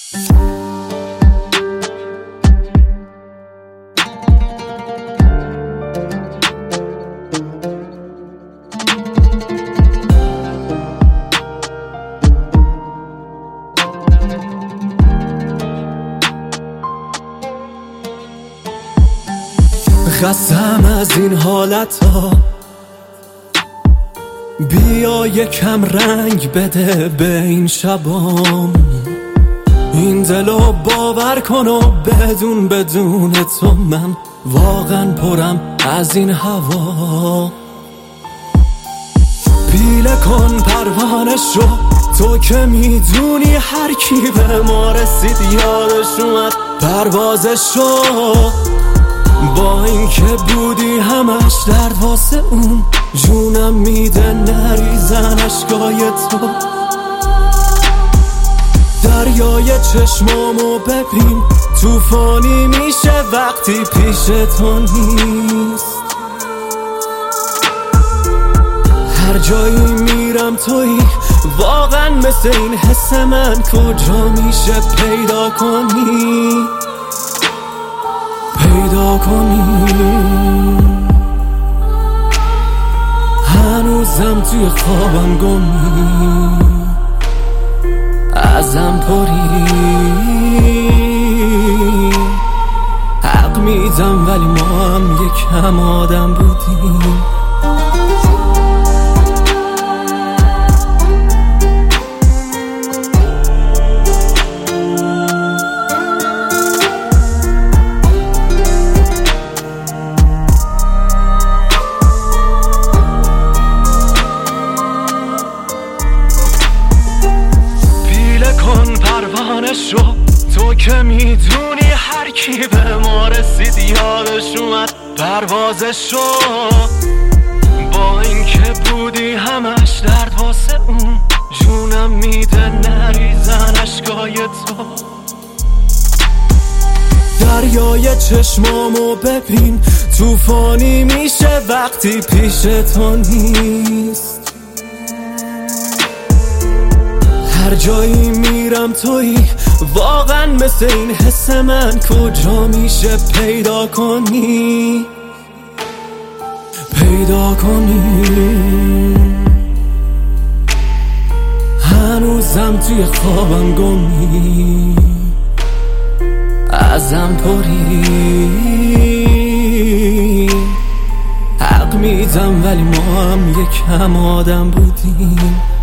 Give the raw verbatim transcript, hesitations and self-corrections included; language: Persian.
خستم از این حالت ها، بیا یکم رنگ بده به این شبام. این دلو باور کن و بدون بدون تو من واقعا پرم از این هوا. پیله کن پروانه شو، تو که میدونی هر کی به ما رسید یادش اومد پروازش شو. با این که بودی همش درد واسه اون، جونم میده نریزن اشکای تو. دریای چشمامو ببین توفانی میشه وقتی پیش تو نیست. هر جایی میرم تویی، واقعا مثل این حس من کجا میشه پیدا کنی پیدا کنی. هنوزم توی خوابم گمی، ازم پری. حق میدم ولی ما هم یکم آدم بودیم. شو، تو که میدونی هر کی به ما رسید یادش اومد پروازش شو. با این که بودی همش درد واسه اون، جونم میده نریزن اشکای تو. دریای چشمامو ببین توفانی میشه وقتی پیش تو نیست. هر جایی میرم تویی، واقعا مثل این حس من کجا میشه پیدا کنی پیدا کنی. هنوزم توی خوابم گمی، ازم پری. حق میدم ولی ما هم یکم آدم بودیم.